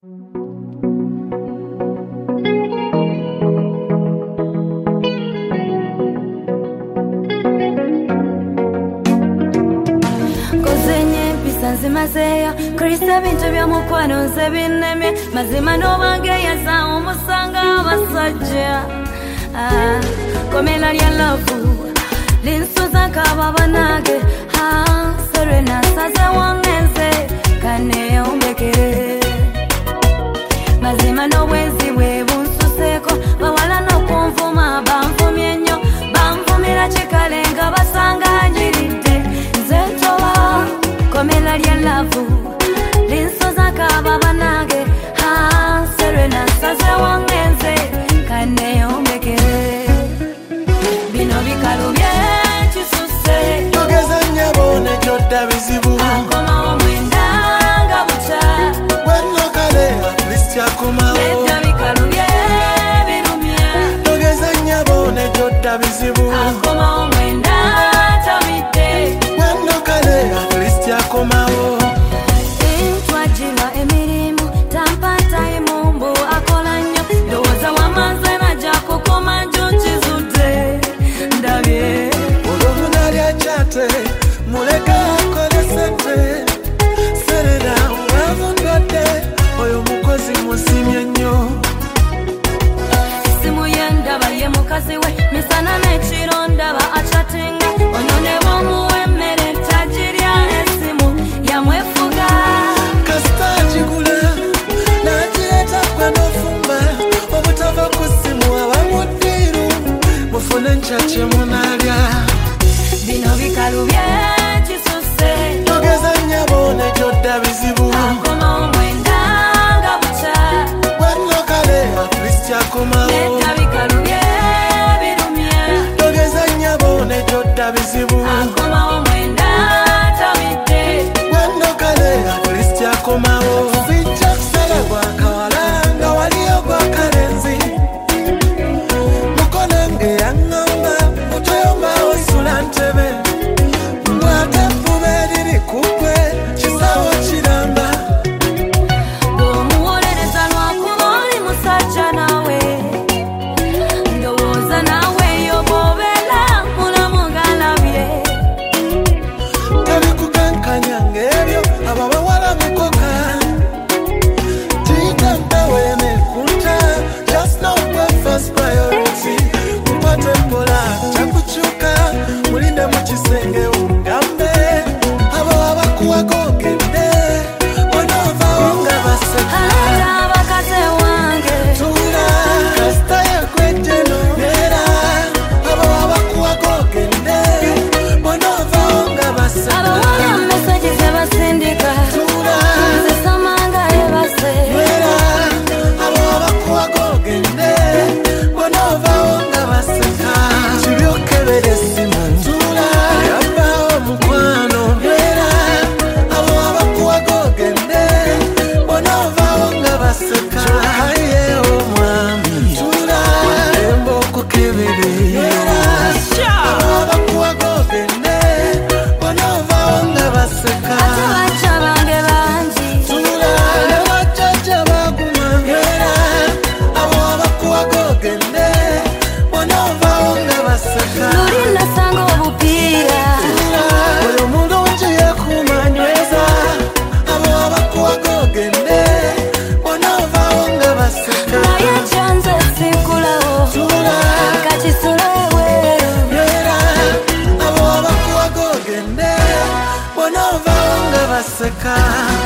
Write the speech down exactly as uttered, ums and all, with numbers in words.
Mazeya Krista bintu bya mukwano nze binnemye mazima n'obange yaza omusanga abasajja ah, komela lya love linsuza kaba banage ha serena saze wangenze kane ombekere mazima n'obwenzi bwe bunsuseko bawala n'okunvuma banvumye nnyo banvumira kikale nga basanga njiridde nze ntoba komela lya love linsoza kaba banage ha serena saze wangenze kane ombekere bino bikalu byekisuse togeza nyabone gyodda bizibu akoma omwenda nga buca wenno kale atleast yakomawo edda bikalu byebirumya togeza nyabone gyodda bizibu akoma omwenda tabidde wenno kale atleast yakomawo intwajirwa emirimu tampatayimu mbu akola nnyo ndowooza wamaze najja kukoma nju nkizudde ndabye olw'omunalya kyate muleka akole sente serera wavundwadde oyo mukozi musimye nnyo simu ye ndaba ye mukazi we misana n'ekiro ndaba acatinga onyo ne bwomuwa emmere tajirya esimu yamwefuga kasita agigula n'agireeta gwe n'ofumba obutava ku ssimu abamuddiiru mufune nkyakye munalya bino bikalu byekisuse togeza nnyabone gyodda bizibu akoma omwenda nga buca wenno kale atleast yakomawo edda bikalu byebirumya togeza nnyabone gyodda bizibu akoma omwenda tabidde wenno kale atleast yakomawo sijja kusala gwakawala nga waliyo gwakalenzi mukonange yaŋŋamba mutoyombawo sula ntebe mbwate ebbuba eriri ku ggwe kisawo kiramba bw'omuwolereza lwakuba oli musajja nawe ndowooza nawe eyo bw'obeera mulamu ng'alabye tebikukankanya ng'ebyo abo bawala mukoka tiyita mpewo emekunta just know my first priority mukwate mpola kyakukyuka mulinde mu kisenge omugambe abo abakuwaga ogende onoovaawo nga baseka ata abakaze wange tuula kasita yakwejje n'obeera abo abakuwaga ogende onoovaawo nga baseka abawala meseji ze basindika tuula zisamanga yebase Wera, abo abakuwaga ogende bonoovaawo nga baseka kibyokebera essimu ntuula yabbaawo mukwano wera abo abakuwaga ogende bonoovaawo nga baseka ayeewo mwami tuula emba okukebere wera abo abakuwaga ogende bonoovaawo nga baseka ate bajja bange bangi Tula ne bajjajja bagumangera abo abakuwaga ogende bonoovaawo nga baseka luli nasanga obupiira oyo mulungi yekuuma nyweza abo abakuwaga ogende bonoovaawo nga baseka naye kyanze sikulawo Tula kakisula ebweru era abo abakuwaga ogende bonoovaawo nga baseka